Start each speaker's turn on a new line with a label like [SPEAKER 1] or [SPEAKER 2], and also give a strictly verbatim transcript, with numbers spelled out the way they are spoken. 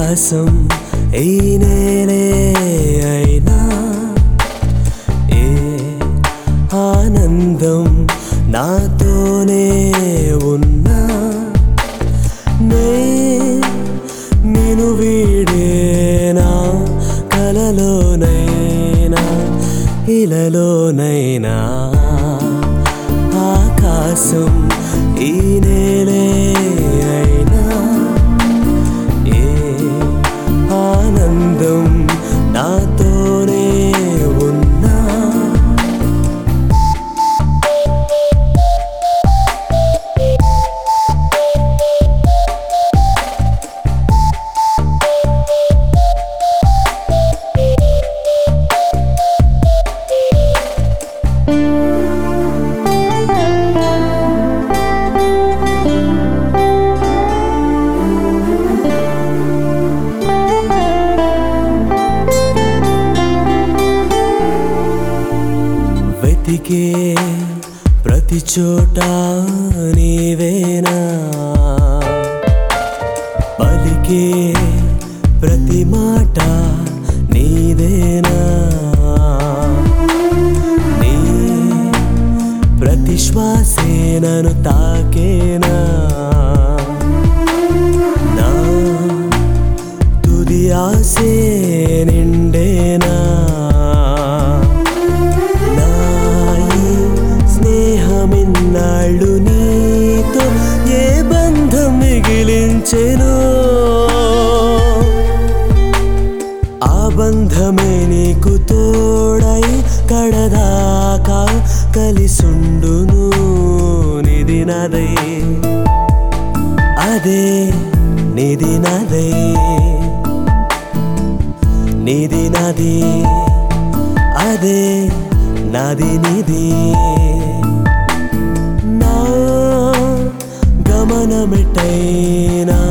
[SPEAKER 1] ఆకాశం ఈ నేలే అయినా ఏ ఆనందం నాతోనే ఉన్నా నే నిను వీడేనా కలలోనైనా ఇలలోనైనా ఆకాశం ఈ నేలే అయినా ఏ ఆనందం నాతోనే ఉన్నా వెతికే ప్రతి చోట నీవేనా పలికే ప్రతి మాట నీదేనా నీ ప్రతి శ్వాసే నన్ను తాకేనా నా తుది ఆసే నిండేనా నాళ్ళు నీతో ఏ బంధం మిగిలించెను ఆ బంధమే నీకు తోడై కడదాకా కలిసుండును నిది నదై అదే నిది నదై నిది నది అదే నది నిది గమనమిటైనా